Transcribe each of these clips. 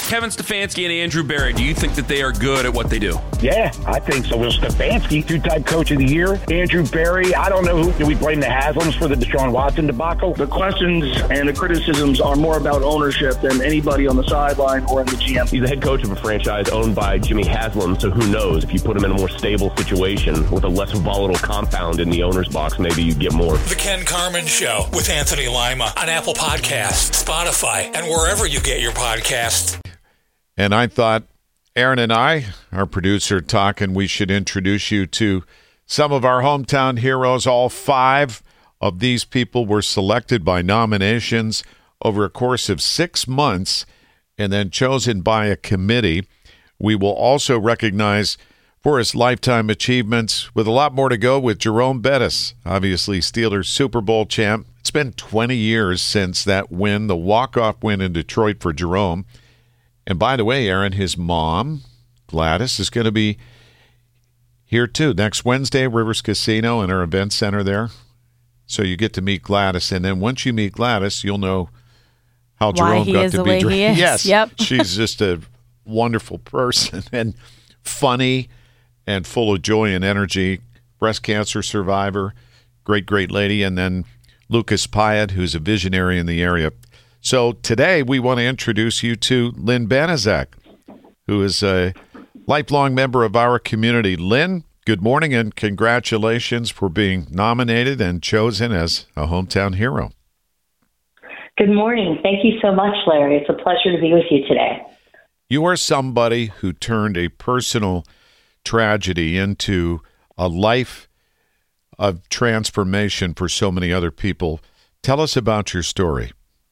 Kevin Stefanski and Andrew Berry, do you think that they are good at what they do? Yeah, I think so. Will Stefanski, two-time coach of the year. Andrew Berry, I don't know who. Do we blame the Haslams for the Deshaun Watson debacle? The questions and the criticisms are more about ownership than anybody on the sideline or in the GM. He's the head coach of a franchise owned by Jimmy Haslam, so who knows? If you put him in a more stable situation with a less volatile compound in the owner's box, maybe you get more. The Ken Carman Show with Anthony Lima on Apple Podcasts, Spotify, and wherever you get your podcasts. And I thought, Aaron and I, our producer, talking, we should introduce you to some of our hometown heroes. All 5 of these people were selected by nominations over a course of 6 months and then chosen by a committee. We will also recognize for his lifetime achievements with a lot more to go with Jerome Bettis, obviously Steelers Super Bowl champ. It's been 20 years since that win, the walk-off win in Detroit for Jerome. And by the way, Aaron, his mom, Gladys, is going to be here too next Wednesday, Rivers Casino in our event center there. So you get to meet Gladys. And then once you meet Gladys, you'll know how Jerome got to be. Yes, yep. She's just a wonderful person and funny and full of joy and energy. Breast cancer survivor, great lady. And then Lucas Pyatt, who's a visionary in the area. So today we want to introduce you to Lynn Banaszak, who is a lifelong member of our community. Lynn, good morning and congratulations for being nominated and chosen as a hometown hero. Good morning. Thank you so much, Larry. It's a pleasure to be with you today. You are somebody who turned a personal tragedy into a life of transformation for so many other people. Tell us about your story.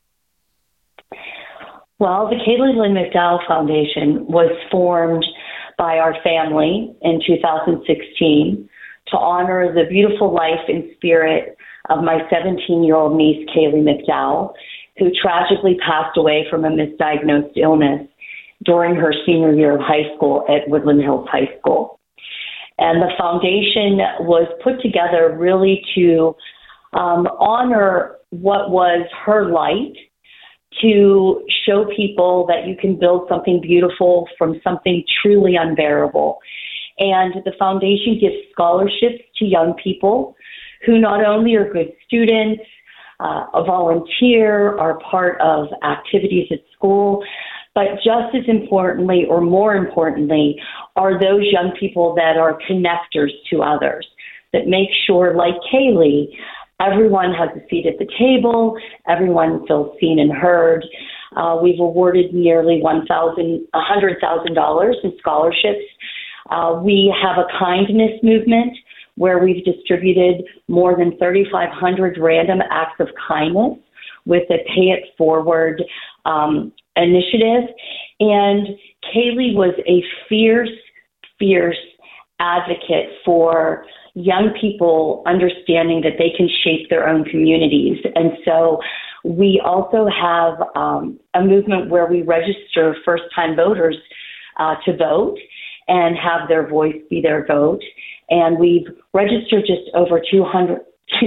Well, the Kaylee Lynn McDowell Foundation was formed by our family in 2016 to honor the beautiful life and spirit of my 17-year-old niece, Kaylee McDowell, who tragically passed away from a misdiagnosed illness during her senior year of high school at Woodland Hills High School. And the foundation was put together really to honor what was her light, to show people that you can build something beautiful from something truly unbearable. And the foundation gives scholarships to young people who not only are good students, volunteer, are part of activities at school, but just as importantly, or more importantly, are those young people that are connectors to others, that make sure, like Kaylee, everyone has a seat at the table, everyone feels seen and heard. We've awarded nearly $100,000 in scholarships. We have a kindness movement where we've distributed more than 3,500 random acts of kindness with a Pay It Forward initiative. And Kaylee was a fierce advocate for young people understanding that they can shape their own communities. And so we also have a movement where we register first-time voters to vote and have their voice be their vote. And we've registered just over 2,000.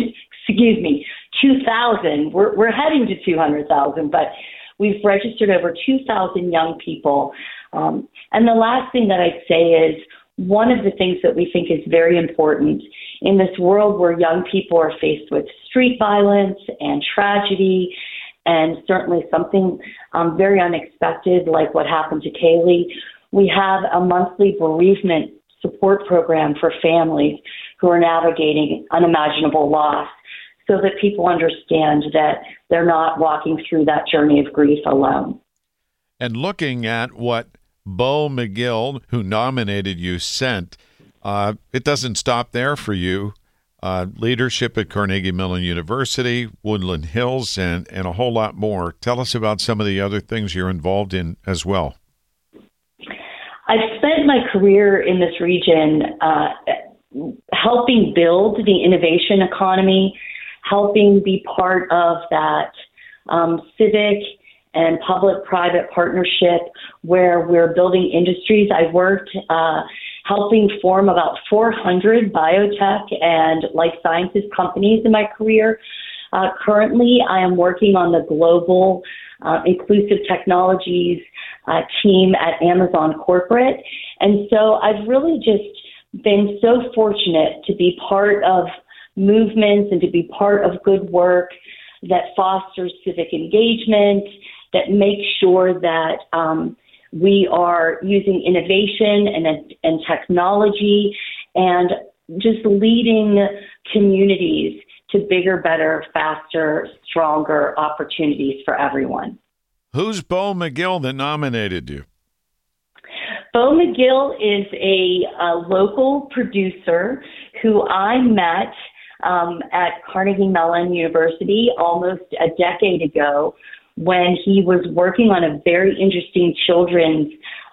We're heading to 200,000, but we've registered over 2,000 young people. And the last thing that I'd say is one of the things that we think is very important in this world where young people are faced with street violence and tragedy, and certainly something very unexpected like what happened to Kaylee, we have a monthly bereavement support program for families who are navigating unimaginable loss so that people understand that they're not walking through that journey of grief alone. And looking at what Bo McGill, who nominated you, sent, it doesn't stop there for you. Leadership at Carnegie Mellon University, Woodland Hills, and a whole lot more. Tell us about some of the other things you're involved in as well. I've spent my career in this region helping build the innovation economy, helping be part of that civic and public-private partnership where we're building industries. I worked helping form about 400 biotech and life sciences companies in my career. Currently, I am working on the global inclusive technologies team at Amazon Corporate. And so I've really just been so fortunate to be part of movements and to be part of good work that fosters civic engagement, that makes sure that we are using innovation and technology and just leading communities to bigger, better, faster, stronger opportunities for everyone. Who's Bo McGill that nominated you? Bo McGill is a local producer who I met at Carnegie Mellon University almost a decade ago when he was working on a very interesting children's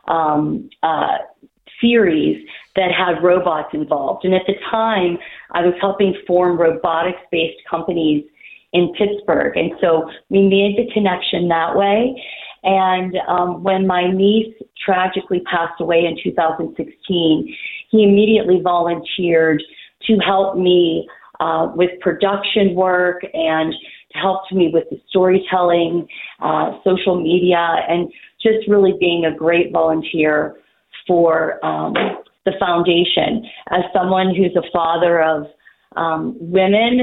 series that had robots involved. And at the time, I was helping form robotics-based companies in Pittsburgh. And so we made the connection that way. And when my niece tragically passed away in 2016, he immediately volunteered to help me with production work and helped me with the storytelling, social media, and just really being a great volunteer for the foundation. As someone who's a father of women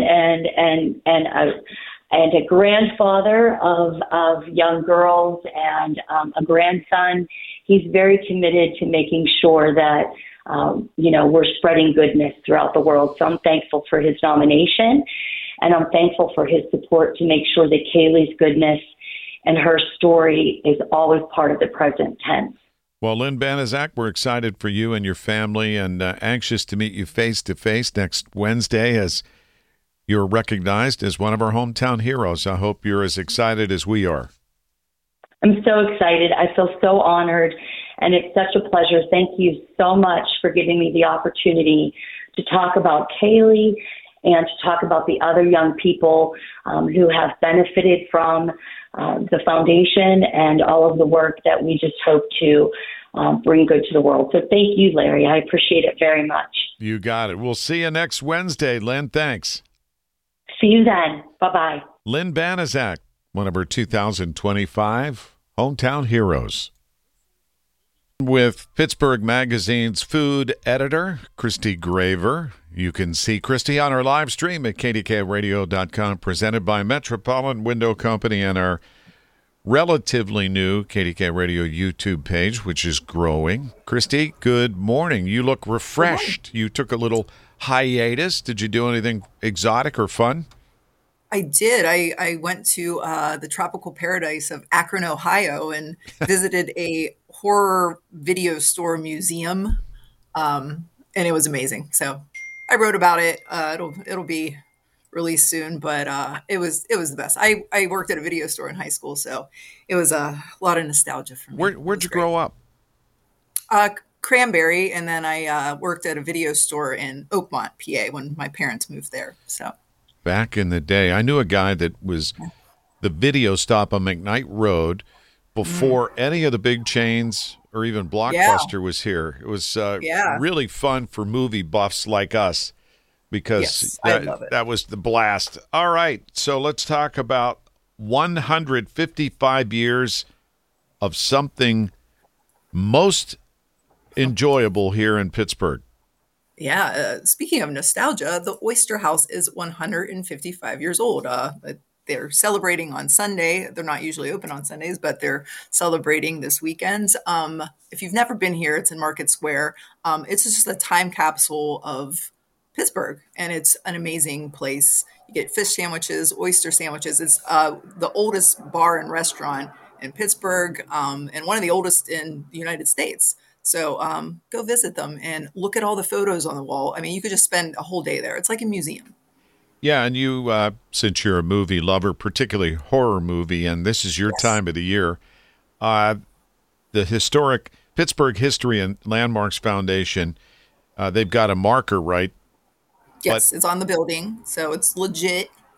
and a grandfather of young girls and a grandson, he's very committed to making sure that we're spreading goodness throughout the world. So I'm thankful for his nomination, and I'm thankful for his support to make sure that Kaylee's goodness and her story is always part of the present tense. Well, Lynn Banaszak, we're excited for you and your family and anxious to meet you face-to-face next Wednesday as you're recognized as one of our hometown heroes. I hope you're as excited as we are. I'm so excited. I feel so honored, and it's such a pleasure. Thank you so much for giving me the opportunity to talk about Kaylee and to talk about the other young people who have benefited from the foundation and all of the work that we just hope to bring good to the world. So thank you, Larry. I appreciate it very much. You got it. We'll see you next Wednesday, Lynn. Thanks. See you then. Bye-bye. Lynn Banaszak, one of her 2025 Hometown Heroes. With Pittsburgh Magazine's food editor, Christy Graver. You can see Christy on our live stream at kdkradio.com, presented by Metropolitan Window Company and our relatively new KDK Radio YouTube page, which is growing. Christy, good morning. You look refreshed. You took a little hiatus. Did you do anything exotic or fun? I did. I went to the tropical paradise of Akron, Ohio, and visited a horror video store museum, and it was amazing. So I wrote about it. It'll be released soon, but it was the best. I worked at a video store in high school, so it was a lot of nostalgia for me. Where'd you grow up? Cranberry, and then I worked at a video store in Oakmont, PA, when my parents moved there. So. Back in the day, I knew a guy that was the video stop on McKnight Road before any of the big chains or even Blockbuster was here. It was really fun for movie buffs like us because that was the blast. All right, so let's talk about 155 years of something most enjoyable here in Pittsburgh. Yeah. Speaking of nostalgia, the Oyster House is 155 years old. They're celebrating on Sunday. They're not usually open on Sundays, but they're celebrating this weekend. If you've never been here, it's in Market Square. It's just a time capsule of Pittsburgh, and it's an amazing place. You get fish sandwiches, oyster sandwiches. It's the oldest bar and restaurant in Pittsburgh, and one of the oldest in the United States. So go visit them and look at all the photos on the wall. I mean, you could just spend a whole day there. It's like a museum. Yeah, and you, since you're a movie lover, particularly horror movie, and this is your time of the year, the historic Pittsburgh History and Landmarks Foundation, they've got a marker, right? Yes, it's on the building, so it's legit.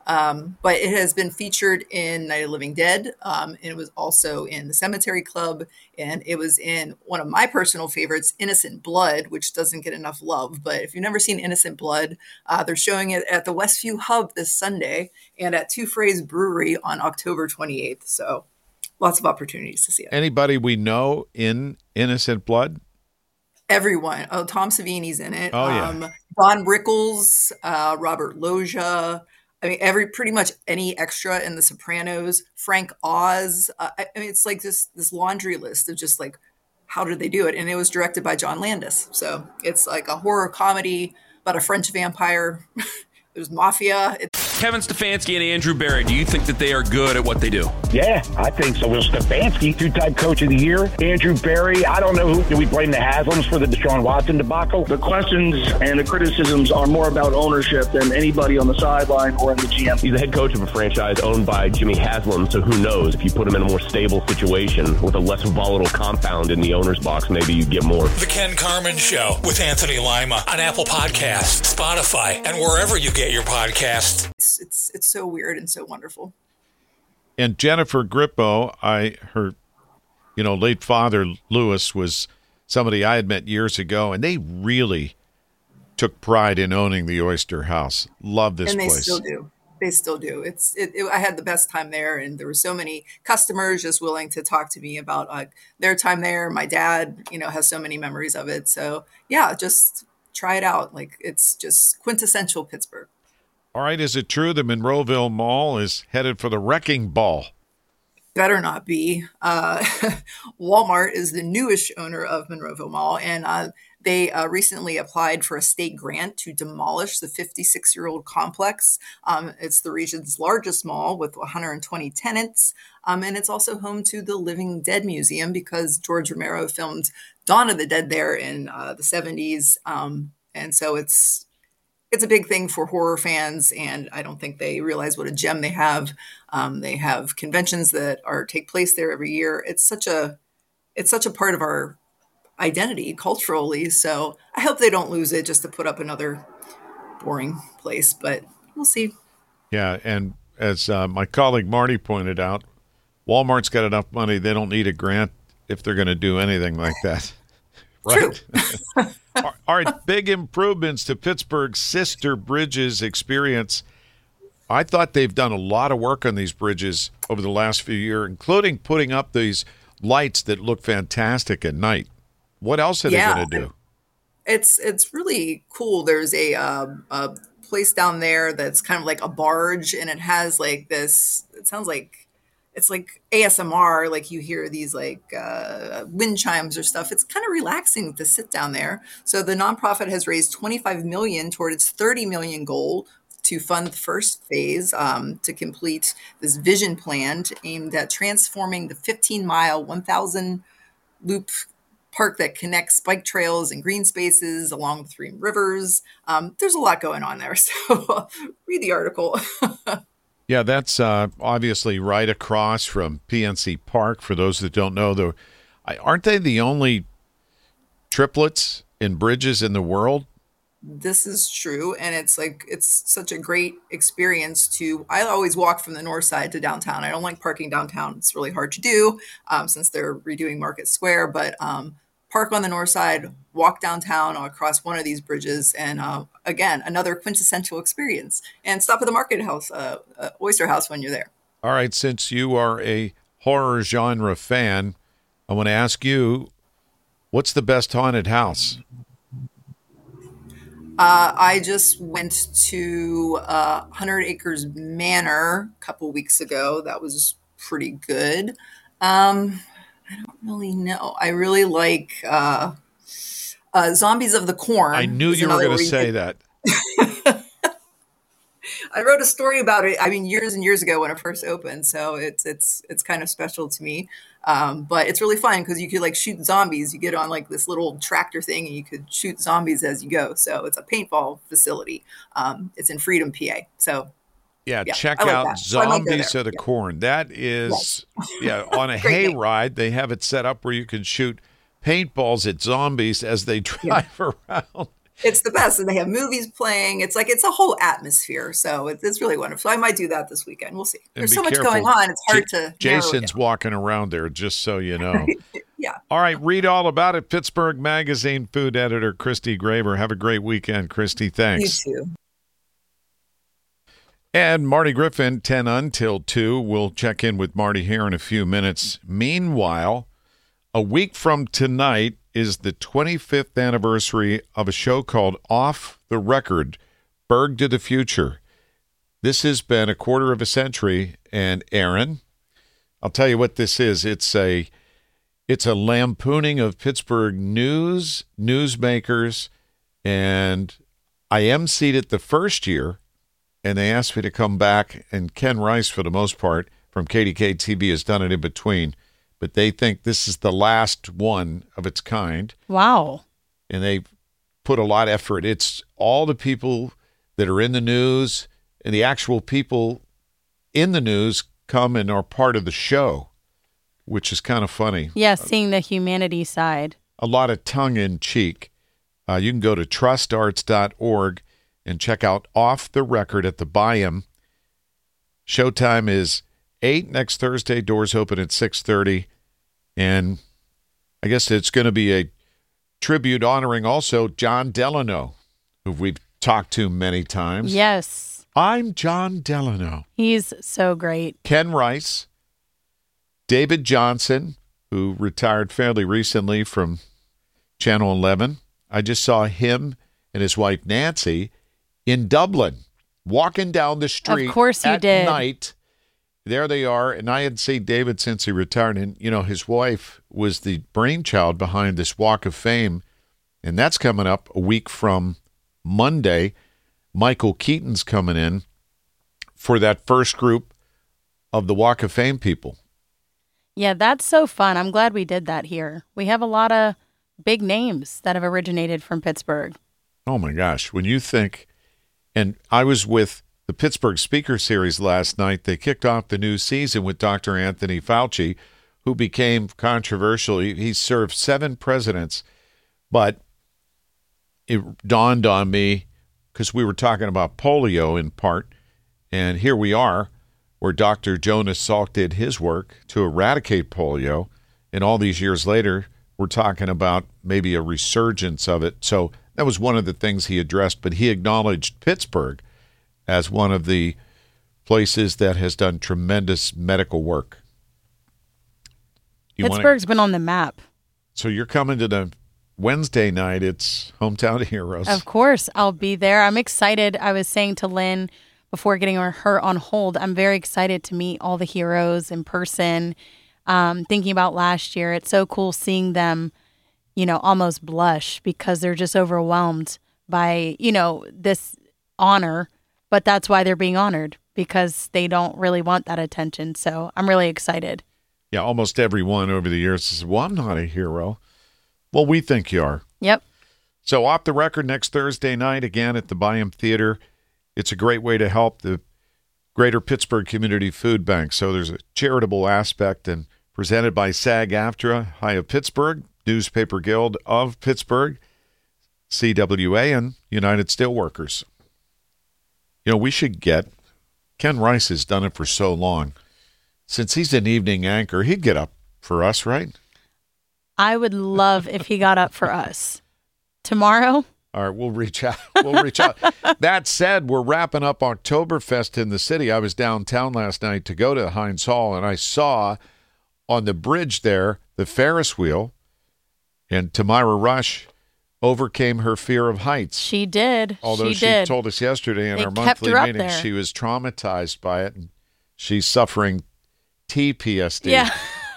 But it has been featured in Night of the Living Dead. And it was also in The Cemetery Club. And it was in one of my personal favorites, Innocent Blood, which doesn't get enough love. But if you've never seen Innocent Blood, they're showing it at the Westview Hub this Sunday and at Two Phrase Brewery on October 28th. So lots of opportunities to see it. Anybody we know in Innocent Blood? Everyone. Oh, Tom Savini's in it. Oh, yeah. Don Rickles, Robert Loggia. I mean, pretty much any extra in The Sopranos. Frank Oz. I mean, it's like this laundry list of just like, how did they do it? And it was directed by John Landis. So it's like a horror comedy about a French vampire. There's mafia. Kevin Stefanski and Andrew Barry, do you think that they are good at what they do? Yeah, I think so. Will Stefanski, two-time coach of the year. Andrew Barry, I don't know who. Do we blame the Haslams for the Deshaun Watson debacle? The questions and the criticisms are more about ownership than anybody on the sideline or in the GM. He's the head coach of a franchise owned by Jimmy Haslam, so who knows? If you put him in a more stable situation with a less volatile compound in the owner's box, maybe you get more. The Ken Carman Show with Anthony Lima on Apple Podcasts, Spotify, and wherever you get your podcasts. It's so weird and so wonderful. And Jennifer Grippo, her late father, Louis, was somebody I had met years ago, and they really took pride in owning the Oyster House. Love this place. And they still do. They still do. I had the best time there, and there were so many customers just willing to talk to me about their time there. My dad, has so many memories of it. So yeah, just try it out. Like, it's just quintessential Pittsburgh. All right, is it true the Monroeville Mall is headed for the wrecking ball? Better not be. Walmart is the newest owner of Monroeville Mall, and they recently applied for a state grant to demolish the 56-year-old complex. It's the region's largest mall with 120 tenants, and it's also home to the Living Dead Museum because George Romero filmed Dawn of the Dead there in the 70s, and so it's a big thing for horror fans, and I don't think they realize what a gem they have. They have conventions that take place there every year. It's such a part of our identity culturally. So I hope they don't lose it just to put up another boring place, but we'll see. Yeah, and as my colleague Marty pointed out, Walmart's got enough money; they don't need a grant if they're going to do anything like that. Right. All right, big improvements to Pittsburgh's Sister Bridges experience. I thought they've done a lot of work on these bridges over the last few years, including putting up these lights that look fantastic at night. What else are they going to do? It's really cool. There's a place down there that's kind of like a barge, and it has like this. It sounds like it's like ASMR, like you hear these like wind chimes or stuff. It's kind of relaxing to sit down there. So the nonprofit has raised $25 million toward its $30 million goal to fund the first phase to complete this vision plan aimed at transforming the 15-mile, 1,000-loop park that connects bike trails and green spaces along the three rivers. There's a lot going on there. So read the article. Yeah, that's obviously right across from PNC Park. For those that don't know, aren't they the only triplets in bridges in the world? This is true, and it's such a great experience I always walk from the north side to downtown. I don't like parking downtown. It's really hard to do since they're redoing Market Square, but park on the north side, walk downtown across one of these bridges, and again, another quintessential experience. And stop at the Market House, Oyster House when you're there. All right, since you are a horror genre fan, I want to ask you, what's the best haunted house? I just went to 100 Acres Manor a couple weeks ago. That was pretty good. I don't really know. I really like Zombies of the Corn. I knew you were going to say that. I wrote a story about it. I mean, years and years ago when it first opened. So it's kind of special to me. But it's really fun because you could like shoot zombies. You get on like this little tractor thing and you could shoot zombies as you go. So it's a paintball facility. It's in Freedom, PA. So yeah, check out Zombies of the Corn. That is, on a hayride, they have it set up where you can shoot paintballs at zombies as they drive around. It's the best. And they have movies playing. It's a whole atmosphere. So it's really wonderful. I might do that this weekend. We'll see. There's so much going on. It's hard to. Jason's walking around there, just so you know. Yeah. All right. Read all about it. Pittsburgh Magazine food editor Christy Graver. Have a great weekend, Christy. Thanks. You too. And Marty Griffin, 10 until 2. We'll check in with Marty here in a few minutes. Meanwhile, a week from tonight is the 25th anniversary of a show called Off the Record, Berg to the Future. This has been a quarter of a century, and Aaron, I'll tell you what this is. It's a lampooning of Pittsburgh news, newsmakers, and I emceed it the first year, and they asked me to come back, and Ken Rice, for the most part, from KDK-TV, has done it in between. But they think this is the last one of its kind. Wow. And they put a lot of effort. It's all the people that are in the news, and the actual people in the news come and are part of the show, which is kind of funny. Yeah, seeing the humanity side. A lot of tongue-in-cheek. You can go to trustarts.org and check out Off the Record at the Byam. Showtime is 8 next Thursday. Doors open at 6:30. And I guess it's going to be a tribute honoring also John Delano, who we've talked to many times. Yes. I'm John Delano. He's so great. Ken Rice, David Johnson, who retired fairly recently from Channel 11. I just saw him and his wife Nancy in Dublin, walking down the street. Of course you did. At night. There they are, and I hadn't seen David since he retired. And, you know, his wife was the brainchild behind this Walk of Fame, and that's coming up a week from Monday. Michael Keaton's coming in for that first group of the Walk of Fame people. Yeah, that's so fun. I'm glad we did that here. We have a lot of big names that have originated from Pittsburgh. Oh, my gosh. When you think, and I was with the Pittsburgh Speaker Series last night. They kicked off the new season with Dr. Anthony Fauci, who became controversial. He served 7 presidents, but it dawned on me, because we were talking about polio in part, and here we are, where Dr. Jonas Salk did his work to eradicate polio, and all these years later, we're talking about maybe a resurgence of it. So that was one of the things he addressed, but he acknowledged Pittsburgh as one of the places that has done tremendous medical work. Pittsburgh's been on the map. So you're coming to the Wednesday night. It's Hometown Heroes. Of course, I'll be there. I'm excited. I was saying to Lynn before getting her on hold, I'm very excited to meet all the heroes in person. Thinking about last year, it's so cool seeing them, almost blush because they're just overwhelmed by, this honor. But that's why they're being honored, because they don't really want that attention. So I'm really excited. Yeah, almost everyone over the years says, well, I'm not a hero. Well, we think you are. Yep. So Off the Record next Thursday night, again at the Byam Theater. It's a great way to help the Greater Pittsburgh Community Food Bank. So there's a charitable aspect, and presented by SAG-AFTRA, High of Pittsburgh, Newspaper Guild of Pittsburgh, CWA, and United Steelworkers. We should get, Ken Rice has done it for so long. Since he's an evening anchor, he'd get up for us, right? I would love if he got up for us. Tomorrow? All right, we'll reach out. That said, we're wrapping up Oktoberfest in the city. I was downtown last night to go to Heinz Hall, and I saw on the bridge there the Ferris wheel, and Tamira Rush overcame her fear of heights. She did. Although she told us yesterday in our monthly meeting she was traumatized by it, and she's suffering TPSD. Yeah.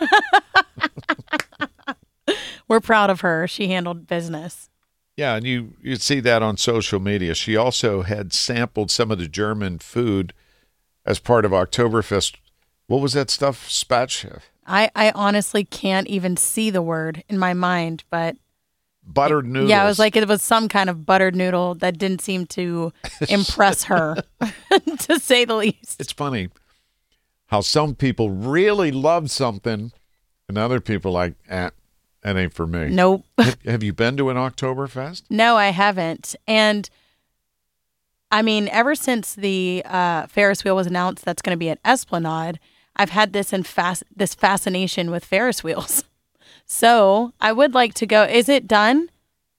We're proud of her. She handled business. Yeah, and you'd see that on social media. She also had sampled some of the German food as part of Oktoberfest. What was that stuff? Spatsch? I honestly can't even see the word in my mind, but... Buttered noodles. Yeah, it was like it was some kind of buttered noodle that didn't seem to impress her, to say the least. It's funny how some people really love something and other people like, That ain't for me. Nope. Have you been to an Oktoberfest? No, I haven't. And I mean, ever since the Ferris wheel was announced that's going to be at Esplanade, I've had this fascination with Ferris wheels. So I would like to go. Is it done?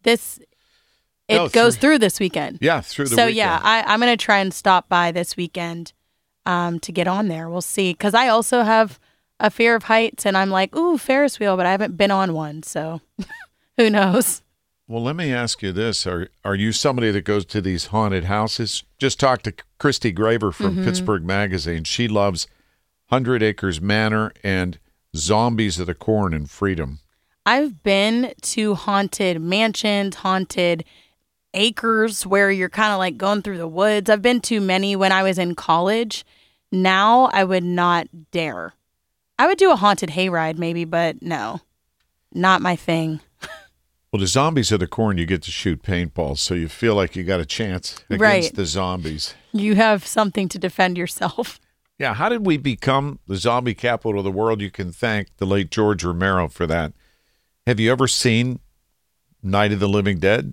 It goes through this weekend. Yeah, through the weekend. So yeah, I'm going to try and stop by this weekend to get on there. We'll see. Because I also have a fear of heights, and I'm like, ooh, Ferris wheel, but I haven't been on one. So who knows? Well, let me ask you this. Are you somebody that goes to these haunted houses? Just talked to Christy Graver from Pittsburgh Magazine. She loves 100 Acres Manor and Zombies of the Corn and Freedom. I've been to haunted mansions, haunted acres where you're kind of like going through the woods. I've been to many when I was in college. Now I would not dare. I would do a haunted hayride maybe, but no, not my thing. Well, the Zombies of the Corn, you get to shoot paintballs, so you feel like you got a chance against the zombies. You have something to defend yourself. Yeah, how did we become the zombie capital of the world? You can thank the late George Romero for that. Have you ever seen Night of the Living Dead?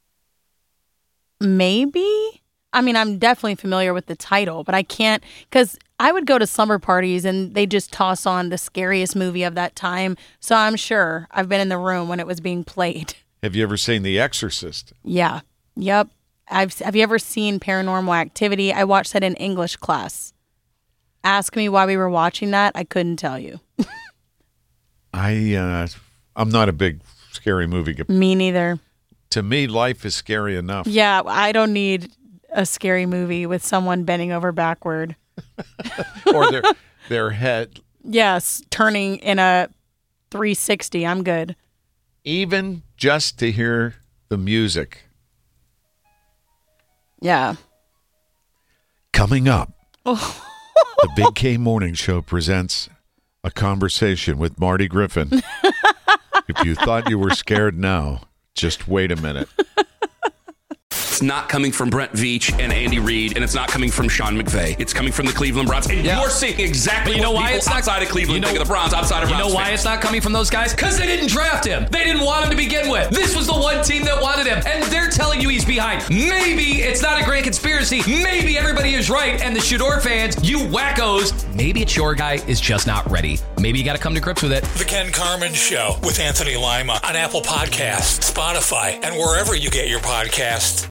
Maybe. I mean, I'm definitely familiar with the title, but I can't, because I would go to slumber parties and they just toss on the scariest movie of that time. So I'm sure I've been in the room when it was being played. Have you ever seen The Exorcist? Yeah. Yep. Have you ever seen Paranormal Activity? I watched that in English class. Ask me why we were watching that. I couldn't tell you. I'm not a big scary movie guy. Me neither. To me, life is scary enough. Yeah, I don't need a scary movie with someone bending over backward. Or their head. Yes, turning in a 360. I'm good. Even just to hear the music. Yeah. Coming up, the Big K Morning Show presents a conversation with Marty Griffin. If you thought you were scared now, just wait a minute. It's not coming from Brent Veach and Andy Reid, and it's not coming from Sean McVay. It's coming from the Cleveland Browns. And you're seeing exactly what people outside of Cleveland think of the Browns, outside of Browns. You know why it's not coming from those guys? Because they didn't draft him. They didn't want him to begin with. This was the one team that wanted him, and they're telling you he's behind. Maybe it's not a great conspiracy. Maybe everybody is right, and the Shador fans, you wackos, maybe it's your guy is just not ready. Maybe you got to come to grips with it. The Ken Carman Show with Anthony Lima on Apple Podcasts, Spotify, and wherever you get your podcasts.